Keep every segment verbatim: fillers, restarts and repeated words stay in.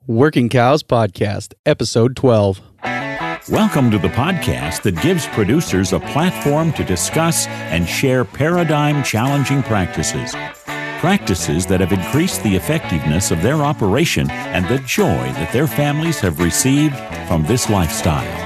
Working Cows Podcast, Episode twelve. Welcome to the podcast that gives producers a platform to discuss and share paradigm-challenging practices. Practices that have increased the effectiveness of their operation and the joy that their families have received from this lifestyle.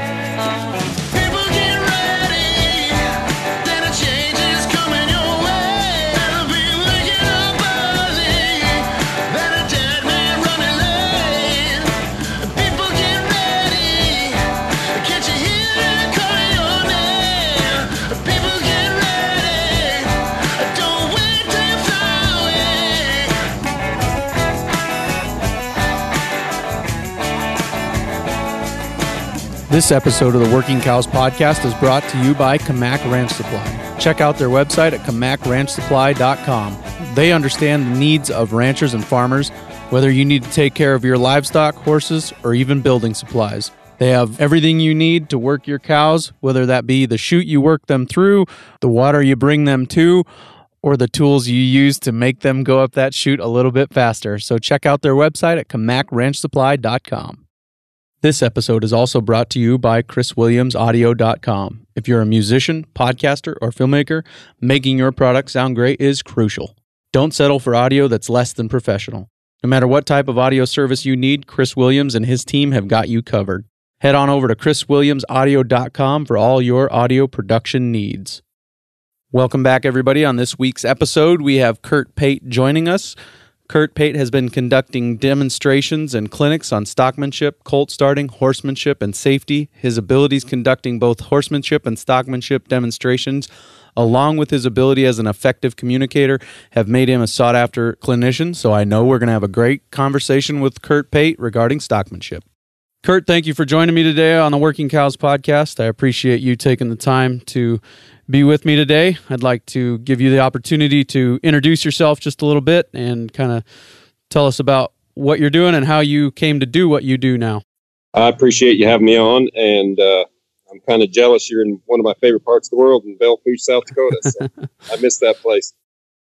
This episode of the Working Cows Podcast is brought to you by Kamac Ranch Supply. Check out their website at kamac ranch supply dot com. They understand the needs of ranchers and farmers, whether you need to take care of your livestock, horses, or even building supplies. They have everything you need to work your cows, whether that be the chute you work them through, the water you bring them to, or the tools you use to make them go up that chute a little bit faster. So check out their website at kamac ranch supply dot com. This episode is also brought to you by chris williams audio dot com. If you're a musician, podcaster, or filmmaker, making your product sound great is crucial. Don't settle for audio that's less than professional. No matter what type of audio service you need, Chris Williams and his team have got you covered. Head on over to chris williams audio dot com for all your audio production needs. Welcome back, everybody. On this week's episode, we have Kurt Pate joining us. Kurt Pate has been conducting demonstrations and clinics on stockmanship, colt starting, horsemanship, and safety. His abilities conducting both horsemanship and stockmanship demonstrations, along with his ability as an effective communicator, have made him a sought-after clinician, so I know we're going to have a great conversation with Kurt Pate regarding stockmanship. Kurt, thank you for joining me today on the Working Cows Podcast. I appreciate you taking the time to be with me today. I'd like to give you the opportunity to introduce yourself just a little bit and kind of tell us about what you're doing and how you came to do what you do now. I appreciate you having me on, and uh, I'm kind of jealous you're in one of my favorite parts of the world in Bellevue, South Dakota. So I miss that place.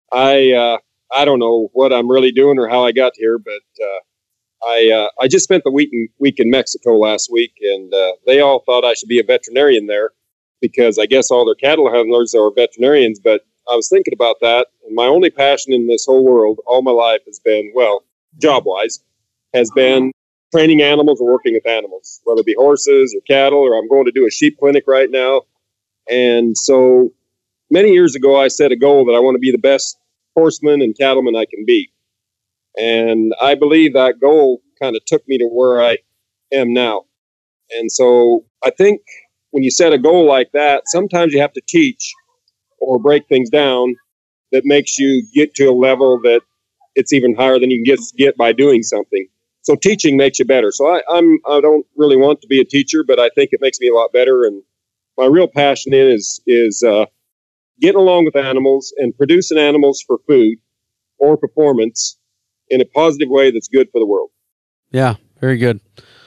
I uh, I don't know what I'm really doing or how I got here, but uh, I uh, I just spent the week in, week in Mexico last week, and uh, they all thought I should be a veterinarian there, because I guess all their cattle handlers are veterinarians. But I was thinking about that, and my only passion in this whole world all my life has been, well, job-wise, has been training animals or working with animals, whether it be horses or cattle, or I'm going to do a sheep clinic right now. And so many years ago, I set a goal that I want to be the best horseman and cattleman I can be. And I believe that goal kind of took me to where I am now. And so I think when you set a goal like that, sometimes you have to teach or break things down that makes you get to a level that it's even higher than you can get, get by doing something. So teaching makes you better. So I, I'm, I don't really want to be a teacher, but I think it makes me a lot better. And my real passion in is, is uh, getting along with animals and producing animals for food or performance in a positive way that's good for the world. Yeah, very good.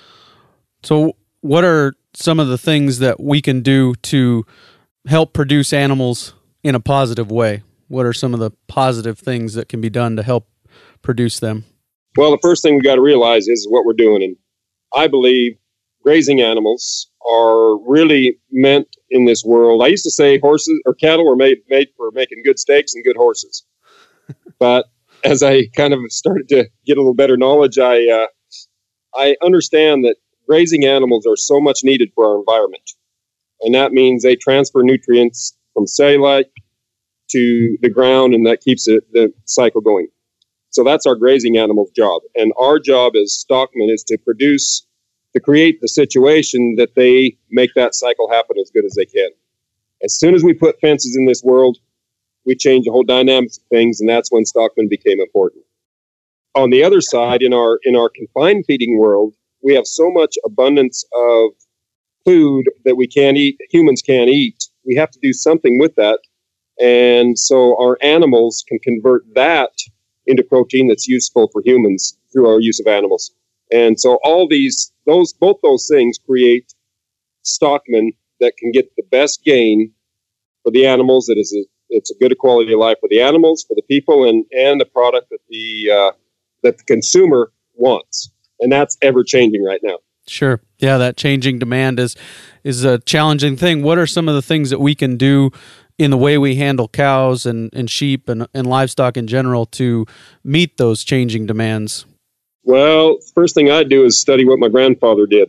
So what are some of the things that we can do to help produce animals in a positive way? What are some of the positive things that can be done to help produce them? Well, the first thing we got to realize is what we're doing. And I believe grazing animals are really meant in this world. I used to say horses or cattle were made, made for making good steaks and good horses. But as I kind of started to get a little better knowledge, I, uh, I understand that grazing animals are so much needed for our environment. And that means they transfer nutrients from cellulite to the ground, and that keeps it, the cycle going. So that's our grazing animal's job. And our job as stockmen is to produce, to create the situation that they make that cycle happen as good as they can. As soon as we put fences in this world, we change the whole dynamics of things, and that's when stockmen became important. On the other side, in our in our confined feeding world, we have so much abundance of food that we can't eat, humans can't eat. We have to do something with that. And so our animals can convert that into protein that's useful for humans through our use of animals. And so all these, those, both those things create stockmen that can get the best gain for the animals. That is, a, it's a good quality of life for the animals, for the people, and, and the product that the, uh, that the consumer wants. And that's ever changing right now. Sure. Yeah, that changing demand is is a challenging thing. What are some of the things that we can do in the way we handle cows and, and sheep and, and livestock in general to meet those changing demands? Well, first thing I do is study what my grandfather did.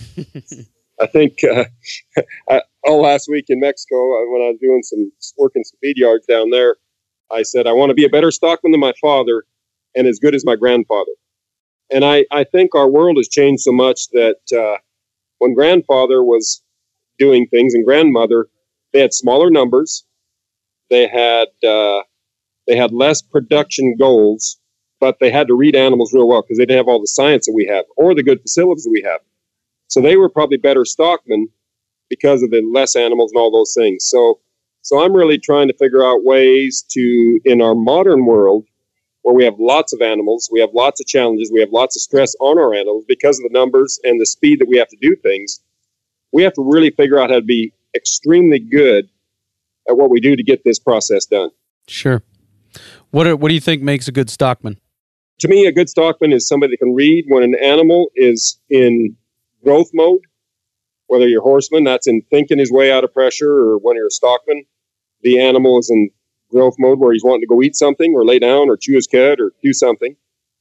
I think uh, I, all last week in Mexico, when I was doing some work in some feed yards down there, I said, I want to be a better stockman than my father and as good as my grandfather. And I, I think our world has changed so much that uh, when grandfather was doing things and grandmother, they had smaller numbers. They had uh, they had less production goals, but they had to read animals real well because they didn't have all the science that we have or the good facilities that we have. So they were probably better stockmen because of the less animals and all those things. So, so I'm really trying to figure out ways to, in our modern world, where we have lots of animals, we have lots of challenges, we have lots of stress on our animals because of the numbers and the speed that we have to do things. We have to really figure out how to be extremely good at what we do to get this process done. Sure. What are, what do you think makes a good stockman? To me, a good stockman is somebody that can read when an animal is in growth mode, whether you're a horseman, that's in thinking his way out of pressure, or when you're a stockman, the animal is in growth mode where he's wanting to go eat something or lay down or chew his cud or do something.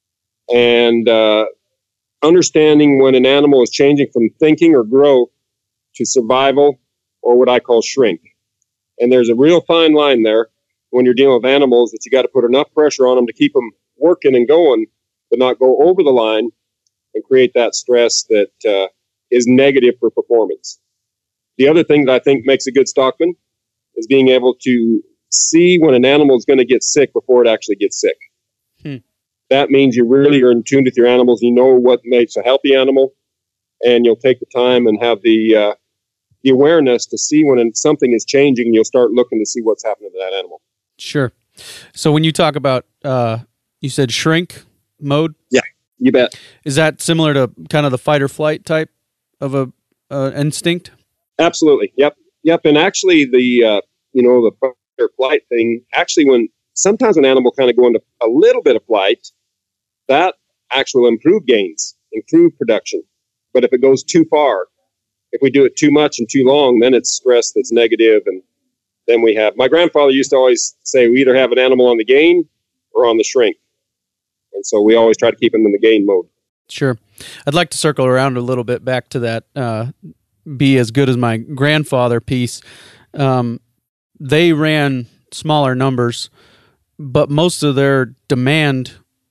And uh, understanding when an animal is changing from thinking or growth to survival or what I call shrink. And there's a real fine line there when you're dealing with animals that you got to put enough pressure on them to keep them working and going, but not go over the line and create that stress that uh, is negative for performance. The other thing that I think makes a good stockman is being able to see when an animal is going to get sick before it actually gets sick. Hmm. That means you really are in tune with your animals. You know what makes a healthy animal, and you'll take the time and have the uh, the awareness to see when something is changing. You'll start looking to see what's happening to that animal. Sure. So when you talk about, uh, you said shrink mode? Yeah, you bet. Is that similar to kind of the fight or flight type of a uh, instinct? Absolutely. Yep. Yep. And actually the, uh, you know, the fight or flight thing, actually when sometimes an animal kind of go into a little bit of flight, that actually will improve gains, improve production. But if it goes too far, if we do it too much and too long, then it's stress that's negative. And then we have, my grandfather used to always say, we either have an animal on the gain or on the shrink. And so we always try to keep them in the gain mode. Sure. I'd like to circle around a little bit back to that, uh, be as good as my grandfather piece. Um, they ran smaller numbers, but most of their demand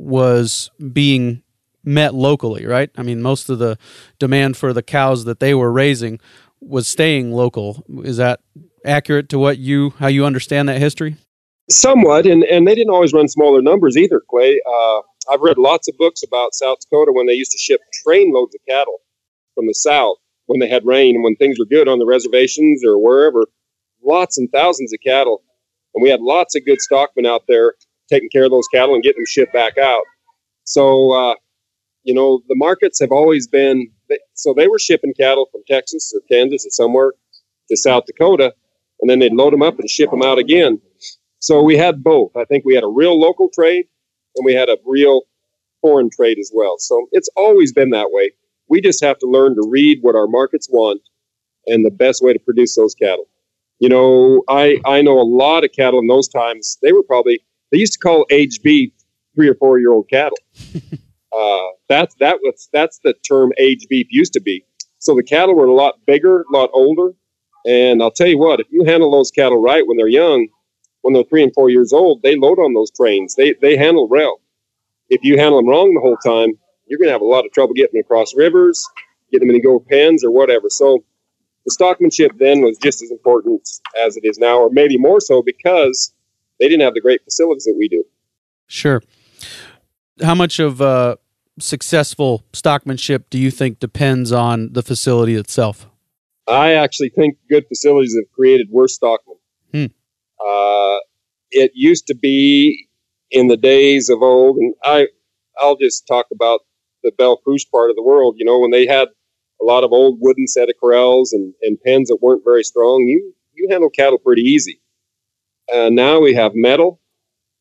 was being met locally, right? I mean, most of the demand for the cows that they were raising was staying local. Is that accurate to what you, how you understand that history? Somewhat, and, and they didn't always run smaller numbers either, Clay. Uh, I've read lots of books about South Dakota when they used to ship train loads of cattle from the south when they had rain and when things were good on the reservations or wherever, lots and thousands of cattle. And we had lots of good stockmen out there taking care of those cattle and getting them shipped back out. So, uh, you know, the markets have always been, so they were shipping cattle from Texas or Kansas or somewhere to South Dakota, and then they'd load them up and ship them out again. So we had both. I think we had a real local trade and we had a real foreign trade as well. So it's always been that way. We just have to learn to read what our markets want and the best way to produce those cattle. You know, I, I know a lot of cattle in those times. They were probably, they used to call aged beef three or four year old cattle. uh, that's, that was, that's the term aged beef used to be. So the cattle were a lot bigger, a lot older. And I'll tell you what, if you handle those cattle right when they're young, when they're three and four years old, they load on those trains. They they handle well. If you handle them wrong the whole time, you're going to have a lot of trouble getting them across rivers, getting them in go pens or whatever. So the stockmanship then was just as important as it is now, or maybe more so because they didn't have the great facilities that we do. Sure. How much of uh, successful stockmanship do you think depends on the facility itself? I actually think good facilities have created worse stockmen. Hmm. Uh, it used to be in the days of old, and I, I'll just talk about the Belle Fourche part of the world. You know, when they had a lot of old wooden set of corrals and, and pens that weren't very strong, you, you handle cattle pretty easy. Uh, now we have metal,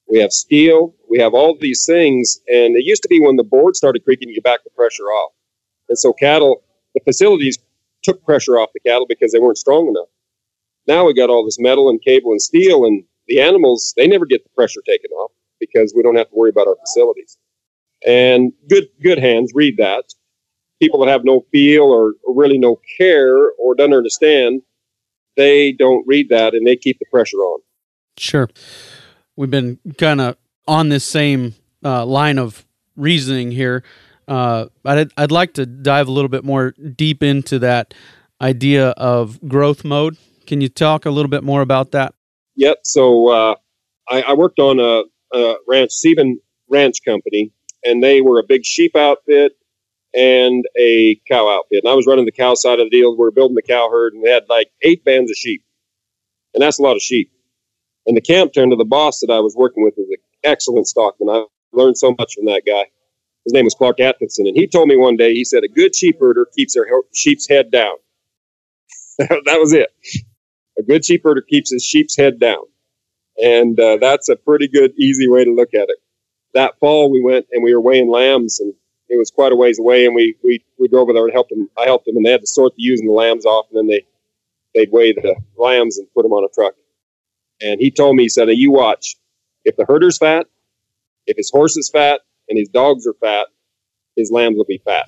we have steel, we have all these things. And it used to be when the board started creaking, you back the pressure off. And so cattle, the facilities took pressure off the cattle because they weren't strong enough. Now we got all this metal and cable and steel, and the animals, they never get the pressure taken off because we don't have to worry about our facilities. And good good hands read that. People that have no feel or, or really no care or don't understand, they don't read that, and they keep the pressure on. Sure. We've been kind of on this same uh, line of reasoning here. Uh, I'd, I'd like to dive a little bit more deep into that idea of growth mode. Can you talk a little bit more about that? Yep. So uh, I, I worked on a, a ranch, Sieben Ranch Company, and they were a big sheep outfit and a cow outfit. And I was running the cow side of the deal. We were building the cow herd, and we had like eight bands of sheep. And that's a lot of sheep. And the camp turned to the boss that I was working with was an excellent stockman. I learned so much from that guy. His name was Clark Atkinson. And he told me one day, he said, a good sheep herder keeps their sheep's head down. That was it. A good sheep herder keeps his sheep's head down. And uh, that's a pretty good, easy way to look at it. That fall, we went and we were weighing lambs, and it was quite a ways away. And we we, we drove over there and helped them. I helped them, and they had to sort the ewes and the lambs off, and then they, they'd weigh the lambs and put them on a truck. And he told me, he said, you watch. If the herder's fat, if his horse is fat, and his dogs are fat, his lambs will be fat.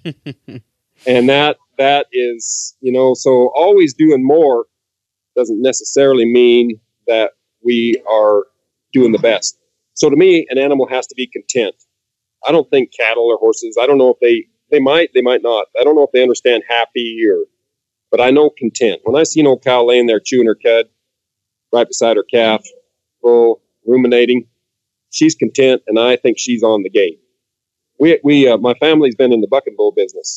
And that that is, you know, so always doing more doesn't necessarily mean that we are doing the best. So to me, an animal has to be content. I don't think cattle or horses, I don't know if they, they might, they might not. I don't know if they understand happy or, but I know content. When I see an old cow laying there chewing her cud right beside her calf, full, ruminating, she's content, and I think she's on the game. We, we, uh, my family's been in the buck and bull business,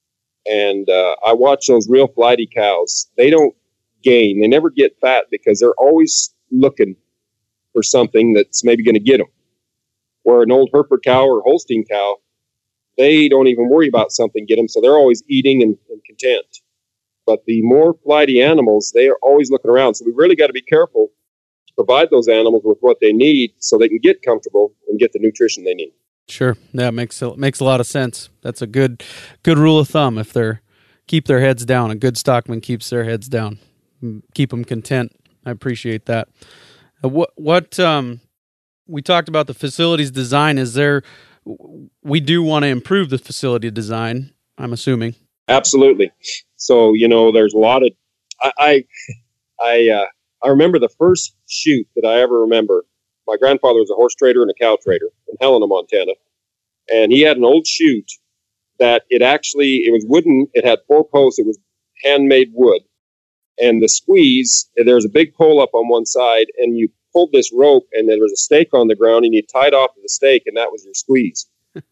and uh, I watch those real flighty cows. They don't gain. They never get fat because they're always looking for something that's maybe going to get them. Where an old Hereford cow or Holstein cow, they don't even worry about something get them, so they're always eating and, and content. But the more flighty animals, they are always looking around. So we really got to be careful to provide those animals with what they need so they can get comfortable and get the nutrition they need. Sure, that makes a, makes a lot of sense. That's a good good rule of thumb. If they're keep their heads down, a good stockman keeps their heads down, keep them content. I appreciate that. Uh, what what um, we talked about the facilities design. Is there? We do want to improve the facility design, I'm assuming. Absolutely. So you know, there's a lot of I I I, uh, I remember the first shoot that I ever remember. My grandfather was a horse trader and a cow trader in Helena, Montana. And he had an old chute that it actually, it was wooden. It had four posts. It was handmade wood. And the squeeze, there's a big pole up on one side, and you pulled this rope, and there was a stake on the ground, and you tied off to the stake, and that was your squeeze.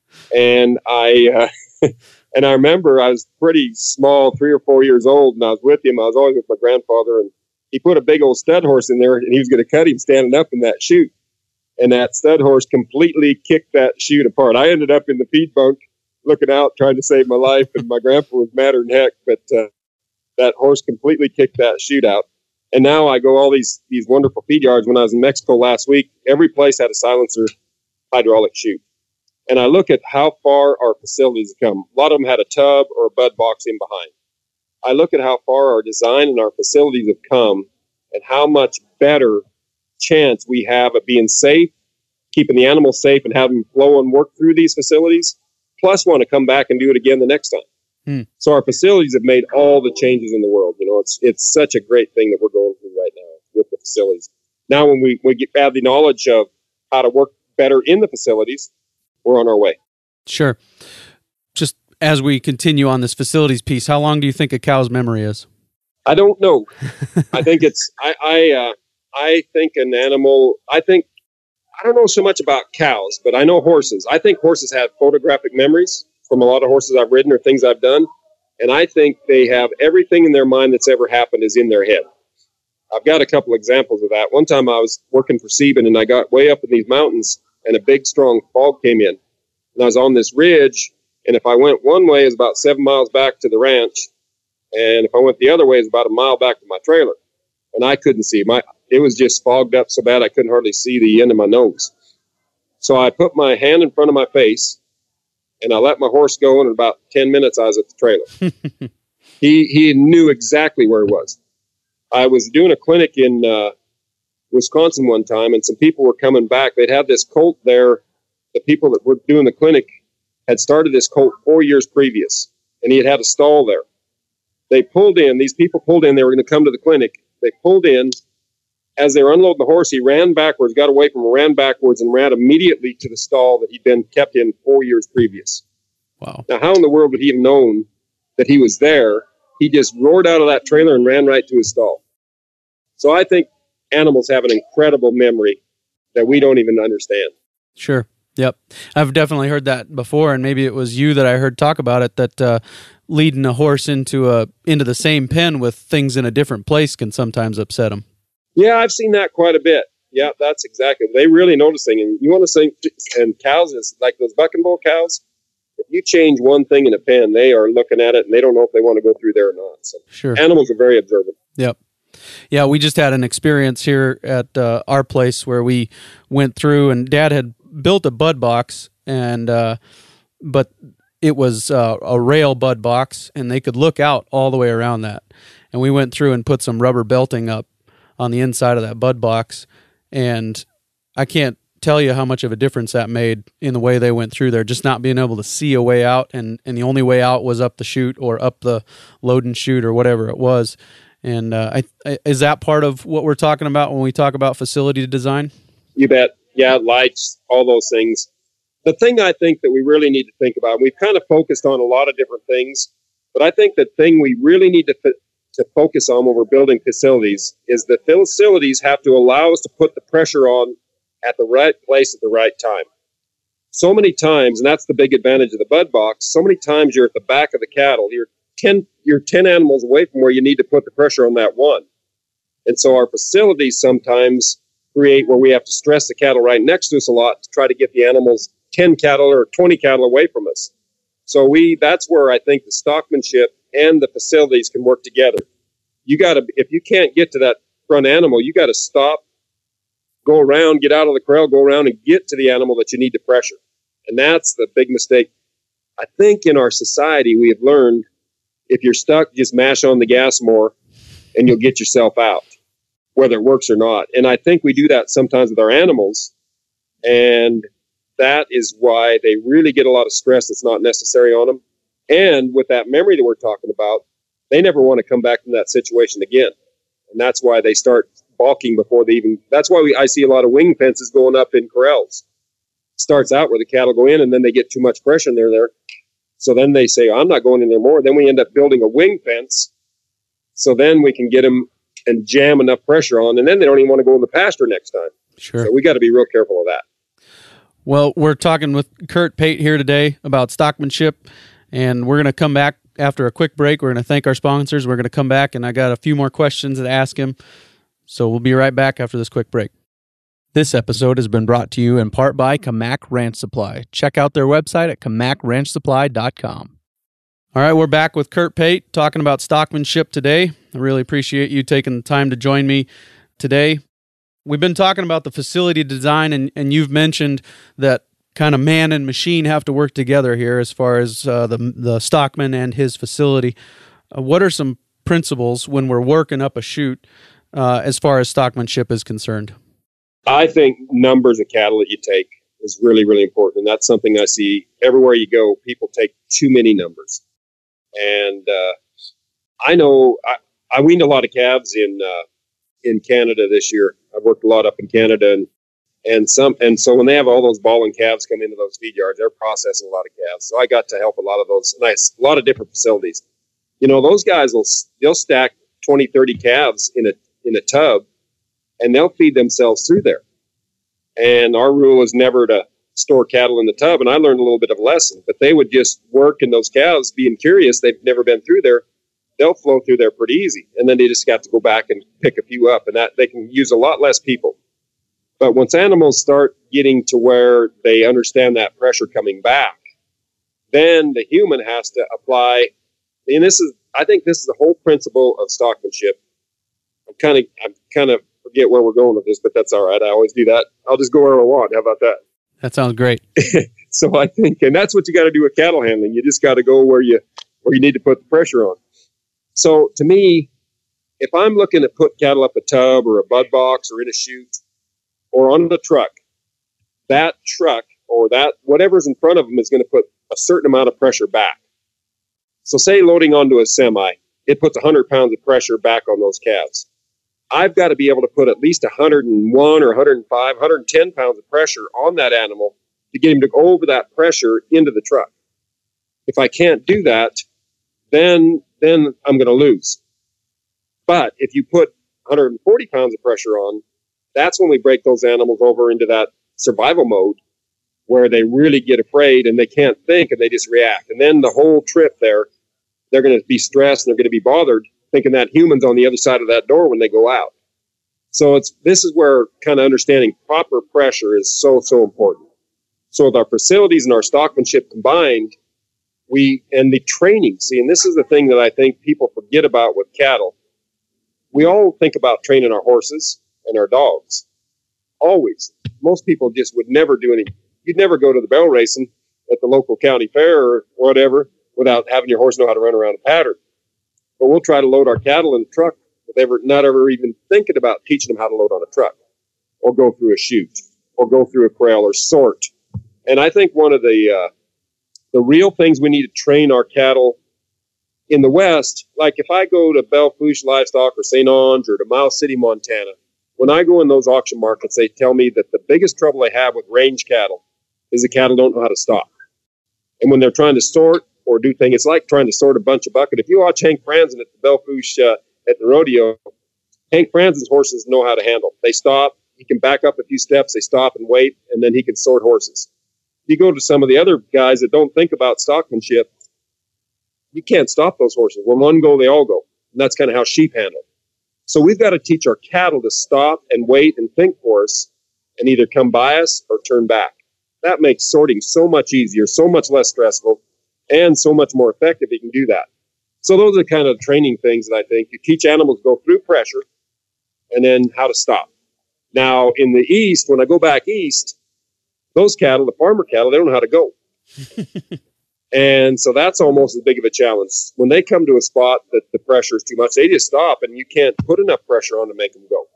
And I, uh, and I remember I was pretty small, three or four years old, and I was with him. I was always with my grandfather, and he put a big old stud horse in there, and he was going to cut him standing up in that chute. And that stud horse completely kicked that chute apart. I ended up in the feed bunk looking out, trying to save my life, and my grandpa was madder than heck, but uh, that horse completely kicked that chute out. And now I go all these these wonderful feed yards. When I was in Mexico last week, every place had a silencer hydraulic chute. And I look at how far our facilities have come. A lot of them had a tub or a bud box in behind. I look at how far our design and our facilities have come and how much better chance we have of being safe, keeping the animals safe, and having them flow and work through these facilities, plus want to come back and do it again the next time. Hmm. So our facilities have made all the changes in the world. You know, it's it's such a great thing that we're going through right now with the facilities. Now, when we, we get have the knowledge of how to work better in the facilities, we're on our way. Sure. Just as we continue on this facilities piece, how long do you think a cow's memory is? I don't know. I think it's I I. Uh, I think an animal, I think, I don't know so much about cows, but I know horses. I think horses have photographic memories from a lot of horses I've ridden or things I've done. And I think they have everything in their mind that's ever happened is in their head. I've got a couple examples of that. One time I was working for Sieben, and I got way up in these mountains, and a big, strong fog came in. And I was on this ridge, and if I went one way, it was about seven miles back to the ranch. And if I went the other way, it was about a mile back to my trailer. And I couldn't see. My it was just fogged up so bad I couldn't hardly see the end of my nose. So I put my hand in front of my face, and I let my horse go, and in about ten minutes, I was at the trailer. he he knew exactly where he was. I was doing a clinic in uh, Wisconsin one time, and some people were coming back. They'd had this colt there. The people that were doing the clinic had started this colt four years previous, and he had had a stall there. They pulled in. These people pulled in. They were going to come to the clinic. They pulled in. As they were unloading the horse, he ran backwards, got away from him, ran backwards, and ran immediately to the stall that he'd been kept in four years previous. Wow. Now, how in the world would he have known that he was there? He just roared out of that trailer and ran right to his stall. So I think animals have an incredible memory that we don't even understand. Sure. Yep. I've definitely heard that before, and maybe it was you that I heard talk about it, that uh, leading a horse into a into the same pen with things in a different place can sometimes upset them. Yeah, I've seen that quite a bit. Yeah, that's exactly. They really noticing. And you want to say, and cows is like those buck and bull cows. If you change one thing in a pen, they are looking at it and they don't know if they want to go through there or not. So sure. Animals are very observant. Yep. Yeah, we just had an experience here at uh, our place where we went through, and Dad had built a bud box, and uh, but it was uh, a rail bud box, and they could look out all the way around that. And we went through and put some rubber belting up on the inside of that bud box, and I can't tell you how much of a difference that made in the way they went through there, just not being able to see a way out, and, and the only way out was up the chute or up the load and chute or whatever it was. And uh, I, I, is that part of what we're talking about when we talk about facility design? You bet. Yeah, lights, all those things. The thing I think that we really need to think about, we've kind of focused on a lot of different things, but I think the thing we really need to fit, to focus on when we're building facilities is the facilities have to allow us to put the pressure on at the right place at the right time. So many times, and that's the big advantage of the bud box, so many times you're at the back of the cattle. You're ten, you're ten animals away from where you need to put the pressure on that one. And so our facilities sometimes create where we have to stress the cattle right next to us a lot to try to get the animals ten cattle or twenty cattle away from us. So we that's where I think the stockmanship and the facilities can work together. You got to, if you can't get to that front animal, you got to stop, go around, get out of the corral, go around and get to the animal that you need to pressure. And that's the big mistake. I think in our society, we have learned if you're stuck, just mash on the gas more and you'll get yourself out, whether it works or not. And I think we do that sometimes with our animals. And that is why they really get a lot of stress that's not necessary on them. And with that memory that we're talking about, they never want to come back from that situation again. And that's why they start balking before they even, that's why we, I see a lot of wing fences going up in corrals. It starts out where the cattle go in and then they get too much pressure in there. there. So then they say, I'm not going in there more. Then we end up building a wing fence. So then we can get them and jam enough pressure on. And then they don't even want to go in the pasture next time. Sure. So we got to be real careful of that. Well, we're talking with Kurt Pate here today about stockmanship. And we're going to come back after a quick break. We're going to thank our sponsors. We're going to come back, and I got a few more questions to ask him. So we'll be right back after this quick break. This episode has been brought to you in part by Kamak Ranch Supply. Check out their website at kamak ranch supply dot com. All right, we're back with Kurt Pate talking about stockmanship today. I really appreciate you taking the time to join me today. We've been talking about the facility design, and, and you've mentioned that kind of man and machine have to work together here as far as uh, the the stockman and his facility. Uh, what are some principles when we're working up a chute uh, as far as stockmanship is concerned? I think numbers of cattle that you take is really, really important. And that's something I see everywhere you go. People take too many numbers. And uh, I know I, I weaned a lot of calves in uh, in Canada this year. I've worked a lot up in Canada, and And some, and so when they have all those balling calves come into those feed yards, they're processing a lot of calves. So I got to help a lot of those nice, a lot of different facilities. You know, those guys will, they'll stack twenty, thirty calves in a, in a tub, and they'll feed themselves through there. And our rule is never to store cattle in the tub. And I learned a little bit of a lesson, but they would just work, and those calves being curious, they've never been through there. They'll flow through there pretty easy. And then they just got to go back and pick a few up, and that they can use a lot less people. But once animals start getting to where they understand that pressure coming back, then the human has to apply. And this is, I think this is the whole principle of stockmanship. I'm kind of, I'm kind of forget where we're going with this, but that's all right. I always do that. I'll just go where I want. How about that? That sounds great. So I think, and that's what you got to do with cattle handling. You just got to go where you where you need to put the pressure on. So to me, if I'm looking to put cattle up a tub or a bud box or in a chute or on the truck, that truck or that whatever's in front of them is going to put a certain amount of pressure back. So say loading onto a semi, it puts one hundred pounds of pressure back on those calves. I've got to be able to put at least one hundred one or one hundred five, one hundred ten pounds of pressure on that animal to get him to go over that pressure into the truck. If I can't do that, then then I'm going to lose. But if you put one hundred forty pounds of pressure on, that's when we break those animals over into that survival mode where they really get afraid and they can't think and they just react. And then the whole trip there, they're going to be stressed and they're going to be bothered thinking that human's on the other side of that door when they go out. So it's this is where kind of understanding proper pressure is so, so important. So with our facilities and our stockmanship combined, we and the training, see, and this is the thing that I think people forget about with cattle. We all think about training our horses and our dogs. Always. Most people just would never do any. You'd never go to the barrel racing at the local county fair or whatever without having your horse know how to run around a pattern. But we'll try to load our cattle in a truck with ever, not ever even thinking about teaching them how to load on a truck or go through a chute or go through a corral or sort. And I think one of the uh, the real things we need to train our cattle in the West, like if I go to Belle Fourche Livestock or Saint Onge or to Miles City, Montana, when I go in those auction markets, they tell me that the biggest trouble they have with range cattle is the cattle don't know how to stop. And when they're trying to sort or do things, it's like trying to sort a bunch of bucket. If you watch Hank Franzen at the Belle Fourche uh, at the rodeo, Hank Franzen's horses know how to handle. They stop, he can back up a few steps, they stop and wait, and then he can sort horses. You go to some of the other guys that don't think about stockmanship, you can't stop those horses. When one go, they all go. And that's kind of how sheep handle. So we've got to teach our cattle to stop and wait and think for us and either come by us or turn back. That makes sorting so much easier, so much less stressful, and so much more effective. You can do that. So those are kind of training things that I think you teach animals to go through pressure and then how to stop. Now, in the East, when I go back east, those cattle, the farmer cattle, they don't know how to go. And so that's almost as big of a challenge. When they come to a spot that the pressure is too much, they just stop and you can't put enough pressure on to make them go.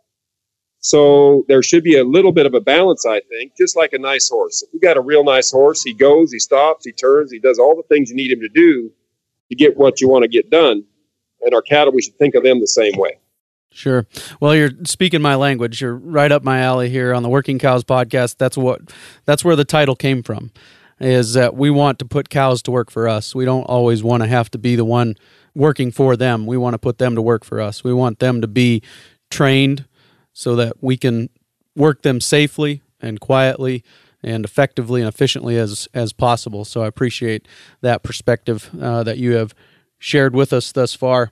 So there should be a little bit of a balance, I think, just like a nice horse. If you got a real nice horse, he goes, he stops, he turns, he does all the things you need him to do to get what you want to get done. And our cattle, we should think of them the same way. Sure. Well, you're speaking my language. You're right up my alley here on the Working Cows podcast. That's what, that's where the title came from, is that we want to put cows to work for us. We don't always want to have to be the one working for them. We want to put them to work for us. We want them to be trained so that we can work them safely and quietly and effectively and efficiently as as possible. So I appreciate that perspective uh, that you have shared with us thus far.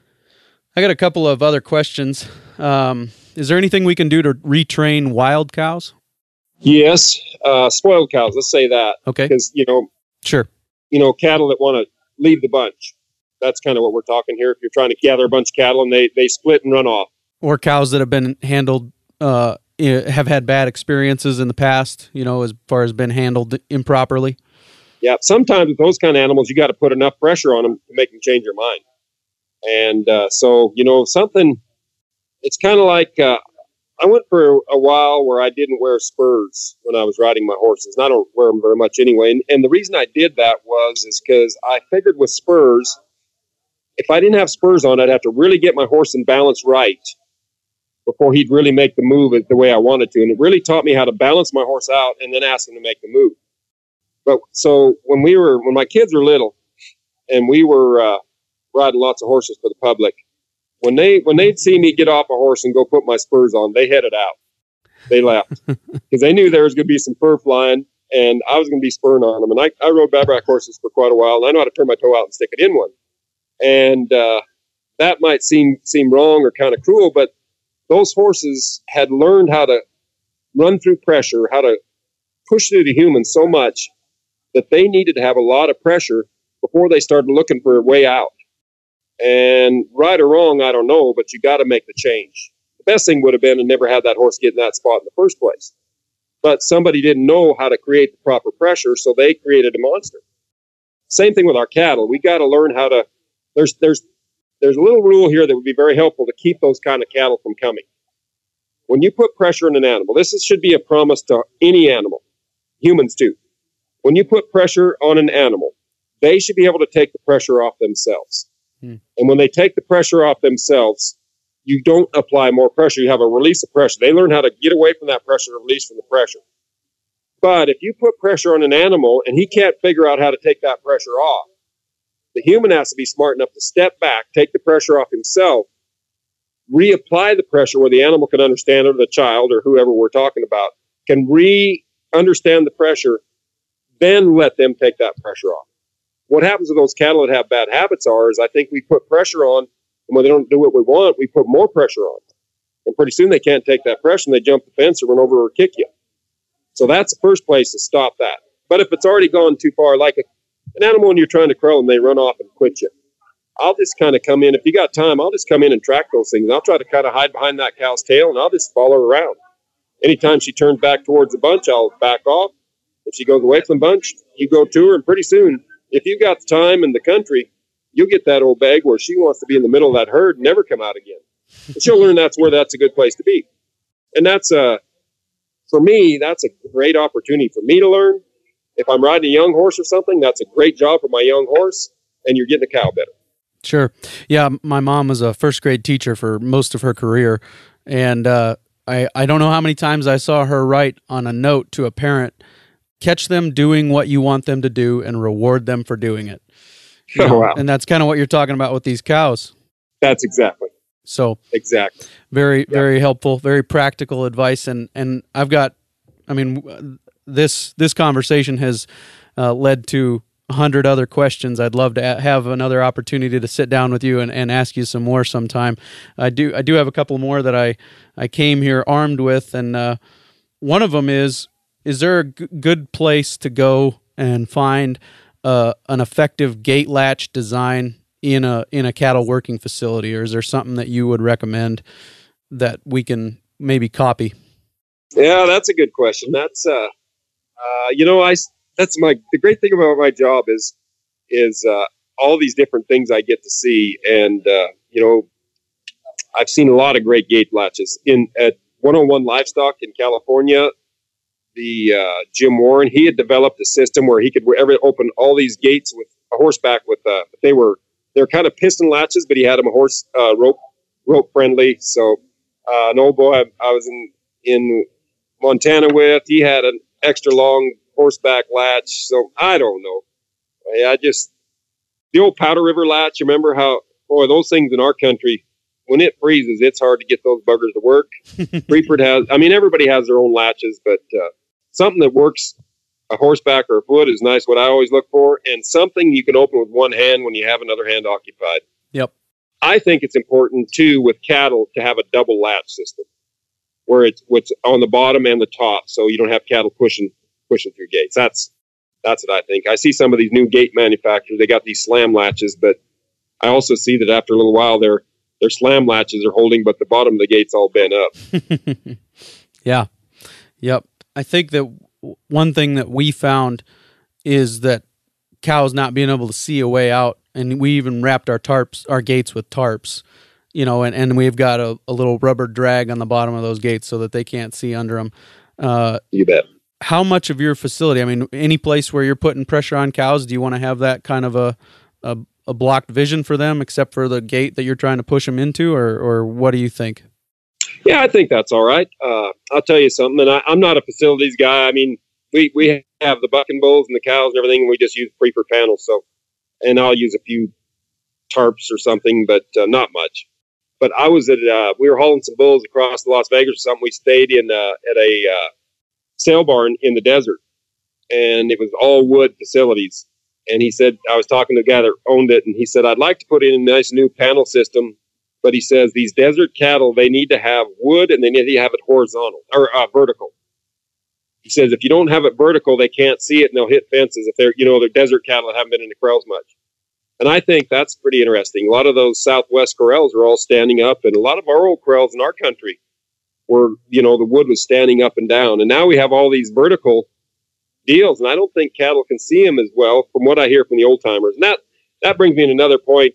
I got a couple of other questions. Um, is there anything we can do to retrain wild cows? Yes, uh, spoiled cows. Let's say that. Okay. Because you know, sure. You know, cattle that want to leave the bunch. That's kind of what we're talking here. If you're trying to gather a bunch of cattle and they they split and run off. Or cows that have been handled, uh, have had bad experiences in the past, you know, as far as been handled improperly. Yeah, sometimes with those kind of animals, you got to put enough pressure on them to make them change their mind. And uh, so, you know, something, it's kind of like, uh, I went for a while where I didn't wear spurs when I was riding my horses. And I don't wear them very much anyway. And, and the reason I did that was is because I figured with spurs, if I didn't have spurs on, I'd have to really get my horse in balance right before he'd really make the move the way I wanted to. And it really taught me how to balance my horse out and then ask him to make the move. But so when we were, when my kids were little and we were uh, riding lots of horses for the public, when they, when they'd see me get off a horse and go put my spurs on, they headed out. They left because they knew there was going to be some fur flying and I was going to be spurring on them. And I, I rode bareback horses for quite a while and I know how to turn my toe out and stick it in one. And uh, that might seem, seem wrong or kind of cruel, but those horses had learned how to run through pressure, how to push through the human so much that they needed to have a lot of pressure before they started looking for a way out. And right or wrong, I don't know, but you got to make the change. The best thing would have been to never have that horse get in that spot in the first place. But somebody didn't know how to create the proper pressure, so they created a monster. Same thing with our cattle. We got to learn how to, there's, there's, there's a little rule here that would be very helpful to keep those kind of cattle from coming. When you put pressure on an animal, this is, should be a promise to any animal, humans too. When you put pressure on an animal, they should be able to take the pressure off themselves. Hmm. And when they take the pressure off themselves, you don't apply more pressure. You have a release of pressure. They learn how to get away from that pressure and release from the pressure. But if you put pressure on an animal and he can't figure out how to take that pressure off, the human has to be smart enough to step back, take the pressure off himself, reapply the pressure where the animal can understand it, or the child or whoever we're talking about can re-understand the pressure, then let them take that pressure off. What happens with those cattle that have bad habits are, is I think we put pressure on, and when they don't do what we want, we put more pressure on. And pretty soon they can't take that pressure and they jump the fence or run over or kick you. So that's the first place to stop that. But if it's already gone too far, like a, an animal when you're trying to curl and they run off and quit you, I'll just kind of come in. If you got time, I'll just come in and track those things. I'll try to kind of hide behind that cow's tail, and I'll just follow her around. Anytime she turns back towards the bunch, I'll back off. If she goes away from the bunch, you go to her, and pretty soon, if you've got the time and the country, you'll get that old bag where she wants to be in the middle of that herd and never come out again. And she'll learn that's where that's a good place to be. And that's, uh, for me, that's a great opportunity for me to learn. If I'm riding a young horse or something, that's a great job for my young horse, and you're getting a cow better. Sure. Yeah, my mom was a first grade teacher for most of her career, and uh, I, I don't know how many times I saw her write on a note to a parent, catch them doing what you want them to do and reward them for doing it. You know, oh, wow. And that's kind of what you're talking about with these cows. That's exactly. So exactly. Very, yeah. very helpful, very practical advice. And, and I've got, I mean, this this conversation has uh, led to a hundred other questions. I'd love to a- have another opportunity to sit down with you and, and ask you some more sometime. I do I do have a couple more that I, I came here armed with, and uh, one of them is, is there a g- good place to go and find uh, an effective gate latch design in a in a cattle working facility, or is there something that you would recommend that we can maybe copy? Yeah, that's a good question. That's uh, uh, you know, I that's my the great thing about my job is is uh, all these different things I get to see, and uh, you know, I've seen a lot of great gate latches in at one oh one Livestock in California. The uh, Jim Warren, he had developed a system where he could ever open all these gates with a horseback with uh, they were they're kind of piston latches, but he had them a horse uh, rope rope friendly. So uh, an old boy I, I was in in Montana with, he had an extra long horseback latch. So I don't know. I just the old Powder River latch. You remember how boy those things in our country, when it freezes, it's hard to get those buggers to work. Freeford has, I mean, everybody has their own latches, but uh, something that works a horseback or a foot is nice, what I always look for, and something you can open with one hand when you have another hand occupied. Yep. I think it's important, too, with cattle to have a double latch system where it's what's on the bottom and the top, so you don't have cattle pushing pushing through gates. That's that's what I think. I see some of these new gate manufacturers, they got these slam latches, but I also see that after a little while, their their slam latches are holding, but the bottom of the gate's all bent up. Yeah. Yep. I think that one thing that we found is that cows not being able to see a way out, and we even wrapped our tarps, our gates with tarps, you know, and, and we've got a, a little rubber drag on the bottom of those gates so that they can't see under them. Uh, you bet. How much of your facility, I mean, any place where you're putting pressure on cows, do you want to have that kind of a, a, a blocked vision for them, except for the gate that you're trying to push them into, or, or what do you think? Yeah, I think that's all right. Uh, I'll tell you something, and I, I'm not a facilities guy. I mean, we, we have the bucking bulls and the cows and everything, and we just use prefer panels. So, and I'll use a few tarps or something, but uh, not much. But I was at, uh, we were hauling some bulls across Las Vegas or something. We stayed in uh, at a uh, sale barn in the desert, and it was all wood facilities. And he said, I was talking to a guy that owned it, and he said, I'd like to put in a nice new panel system. But he says these desert cattle, they need to have wood and they need to have it horizontal or uh, vertical. He says if you don't have it vertical, they can't see it and they'll hit fences if they're, you know, they're desert cattle that haven't been in the corrals much. And I think that's pretty interesting. A lot of those Southwest corrals are all standing up, and a lot of our old corrals in our country were, you know, the wood was standing up and down. And now we have all these vertical deals, and I don't think cattle can see them as well from what I hear from the old timers. And that, that brings me to another point.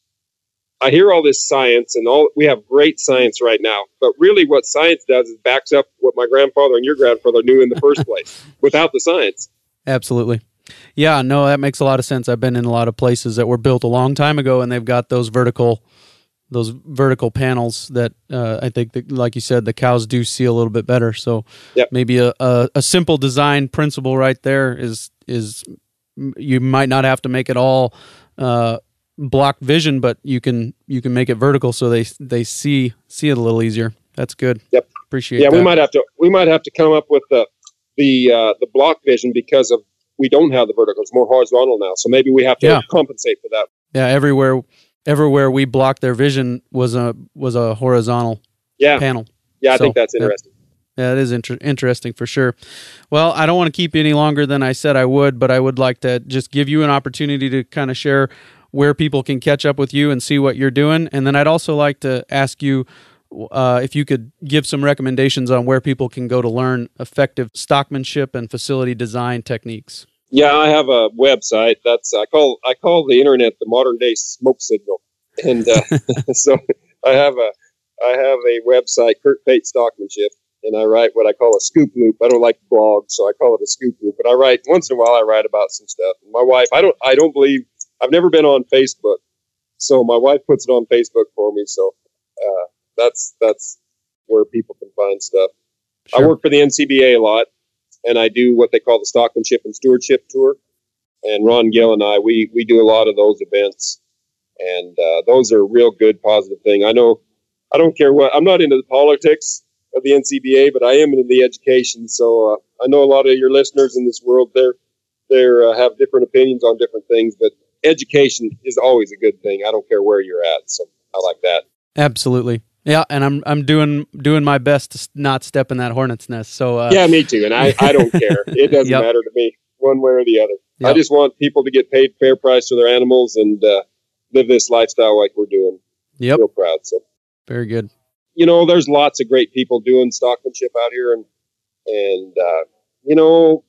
I hear all this science, and all we have great science right now, but really what science does is backs up what my grandfather and your grandfather knew in the first place without the science. Absolutely. Yeah, no, that makes a lot of sense. I've been in a lot of places that were built a long time ago, and they've got those vertical those vertical panels that uh, I think, that, like you said, the cows do see a little bit better. So yep. maybe a, a, a simple design principle right there is is you might not have to make it all uh, block vision, but you can you can make it vertical so they they see see it a little easier. That's good. Yep. Appreciate. Yeah, that. we might have to we might have to come up with the the uh, the block vision because of we don't have the vertical. It's more horizontal now, so maybe we have to yeah. compensate for that. Yeah, everywhere everywhere we blocked their vision was a was a horizontal yeah. panel. Yeah, I so, think that's interesting. Yeah, it is inter- interesting for sure. Well, I don't want to keep you any longer than I said I would, but I would like to just give you an opportunity to kind of share where people can catch up with you and see what you're doing. And then I'd also like to ask you uh, if you could give some recommendations on where people can go to learn effective stockmanship and facility design techniques. Yeah, I have a website. That's I call I call the internet the modern day smoke signal, and uh, so I have a I have a website, Kurt Pate Stockmanship, and I write what I call a scoop loop. I don't like blogs, so I call it a scoop loop. But I write once in a while. I write about some stuff. My wife, I don't I don't believe I've never been on Facebook, so my wife puts it on Facebook for me. So uh, that's that's where people can find stuff. Sure. I work for the N C B A a lot. And I do what they call the Stockmanship and Stewardship Tour. And Ron Gill and I, we we do a lot of those events. And uh, those are a real good, positive thing. I know, I don't care what, I'm not into the politics of the N C B A, but I am into the education. So uh, I know a lot of your listeners in this world, they're, they're uh, have different opinions on different things, but education is always a good thing. I don't care where you're at. So I like that. Absolutely. Yeah, and I'm I'm doing doing my best to not step in that hornet's nest. So uh, yeah, me too. And I, I don't care. It doesn't yep. matter to me one way or the other. Yep. I just want people to get paid fair price for their animals and uh, live this lifestyle like we're doing. Yep. Real proud. So very good. You know, there's lots of great people doing stockmanship out here, and and uh, you know,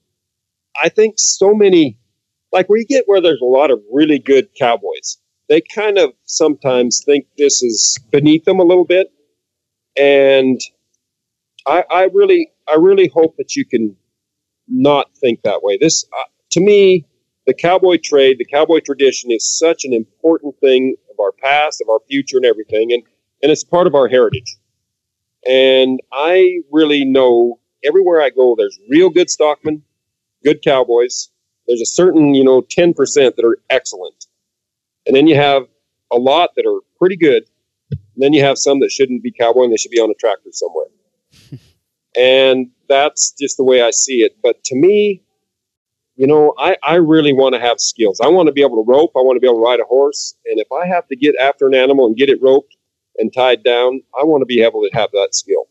I think so many like we get where there's a lot of really good cowboys. They kind of sometimes think this is beneath them a little bit. And I, I really, I really hope that you can not think that way. This, uh, to me, the cowboy trade, the cowboy tradition is such an important thing of our past, of our future and everything. And, and it's part of our heritage. And I really know everywhere I go, there's real good stockmen, good cowboys. There's a certain, you know, ten percent that are excellent. And then you have a lot that are pretty good. And then you have some that shouldn't be cowboy and they should be on a tractor somewhere. And that's just the way I see it. But to me, you know, I, I really want to have skills. I want to be able to rope. I want to be able to ride a horse. And if I have to get after an animal and get it roped and tied down, I want to be able to have that skill.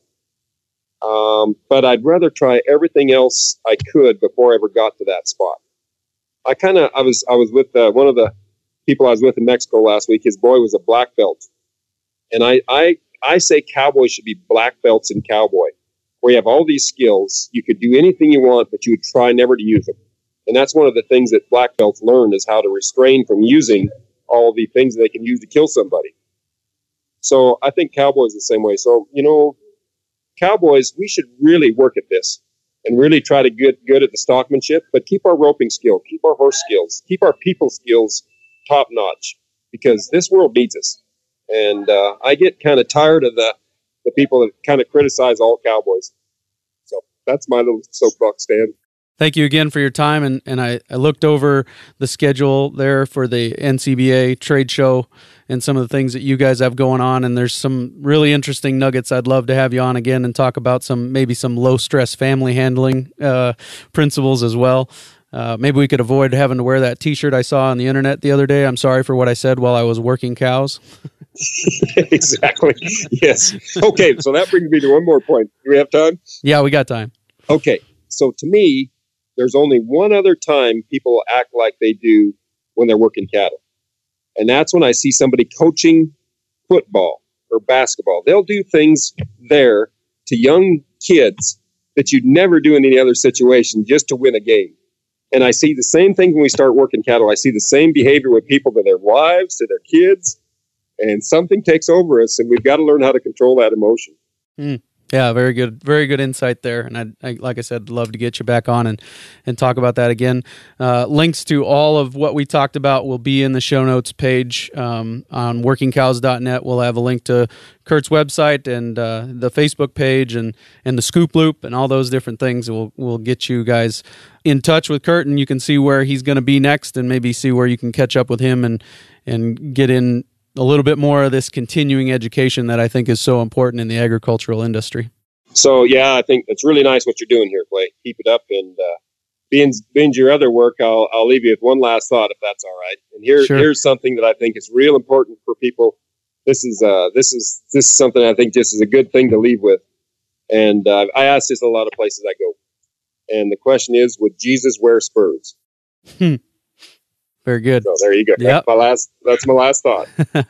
Um, but I'd rather try everything else I could before I ever got to that spot. I kind of, I was, I was with uh, one of the people I was with in Mexico last week. His boy was a black belt. And I, I, I say cowboys should be black belts in cowboy, where you have all these skills. You could do anything you want, but you would try never to use them. And that's one of the things that black belts learn is how to restrain from using all the things that they can use to kill somebody. So I think cowboys the same way. So, you know, cowboys, we should really work at this and really try to get good at the stockmanship, but keep our roping skill, keep our horse skills, keep our people skills top notch, because this world needs us. And uh, I get kind of tired of the, the people that kind of criticize all cowboys. So that's my little soapbox stand. Thank you again for your time. And, and I, I looked over the schedule there for the N C B A trade show and some of the things that you guys have going on. And there's some really interesting nuggets. I'd love to have you on again and talk about some, maybe some low stress family handling uh, principles as well. Uh, maybe we could avoid having to wear that T-shirt I saw on the internet the other day. I'm sorry for what I said while I was working cows. Exactly. Yes. Okay. So that brings me to one more point. Do we have time? Yeah, we got time. Okay. So to me, there's only one other time people act like they do when they're working cattle. And that's when I see somebody coaching football or basketball. They'll do things there to young kids that you'd never do in any other situation just to win a game. And I see the same thing when we start working cattle. I see the same behavior with people to their wives, to their kids, and something takes over us, and we've got to learn how to control that emotion. Mm. Yeah, very good, very good insight there. And I, I, like I said, love to get you back on and, and talk about that again. Uh, links to all of what we talked about will be in the show notes page um, on working cows dot net. We'll have a link to Kurt's website and uh, the Facebook page and, and the Scoop Loop and all those different things. We'll we'll get you guys in touch with Kurt, and you can see where he's going to be next, and maybe see where you can catch up with him and and get in a little bit more of this continuing education that I think is so important in the agricultural industry. So, yeah, I think it's really nice what you're doing here, Clay. Keep it up. And uh, being, being your other work, I'll, I'll leave you with one last thought, if that's all right. And here, Sure. here's something that I think is real important for people. This is uh, this is this is something I think just is a good thing to leave with. And uh, I ask this in a lot of places I go. And the question is, would Jesus wear spurs? Hmm. Very good. So there you go. Yep. That's my last, that's my last thought.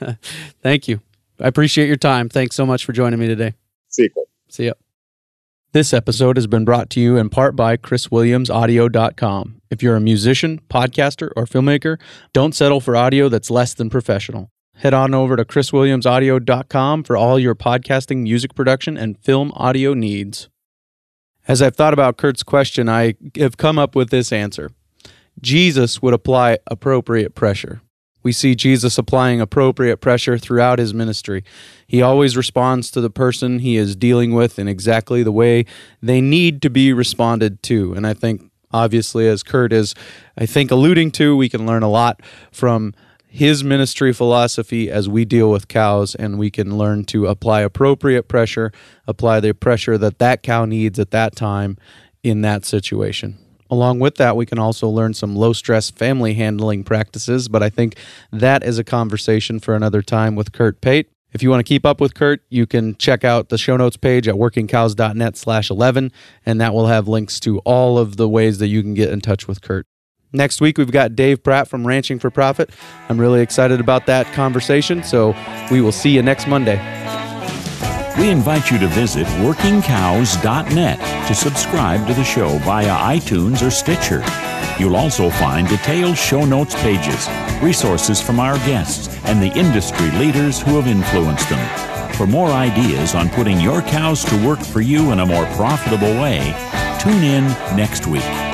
Thank you. I appreciate your time. Thanks so much for joining me today. See you, Clay. See ya. This episode has been brought to you in part by Chris Williams Audio dot com. If you're a musician, podcaster, or filmmaker, don't settle for audio that's less than professional. Head on over to Chris Williams Audio dot com for all your podcasting, music production, and film audio needs. As I've thought about Kurt's question, I have come up with this answer. Jesus would apply appropriate pressure. We see Jesus applying appropriate pressure throughout his ministry. He always responds to the person he is dealing with in exactly the way they need to be responded to. And I think, obviously, as Kurt is, I think, alluding to, we can learn a lot from his ministry philosophy as we deal with cows, and we can learn to apply appropriate pressure, apply the pressure that that cow needs at that time in that situation. Along with that, we can also learn some low-stress family handling practices, but I think that is a conversation for another time with Kurt Pate. If you want to keep up with Kurt, you can check out the show notes page at working cows dot net slash eleven, and that will have links to all of the ways that you can get in touch with Kurt. Next week, we've got Dave Pratt from Ranching for Profit. I'm really excited about that conversation, so we will see you next Monday. We invite you to visit working cows dot net to subscribe to the show via iTunes or Stitcher. You'll also find detailed show notes pages, resources from our guests, and the industry leaders who have influenced them. For more ideas on putting your cows to work for you in a more profitable way, tune in next week.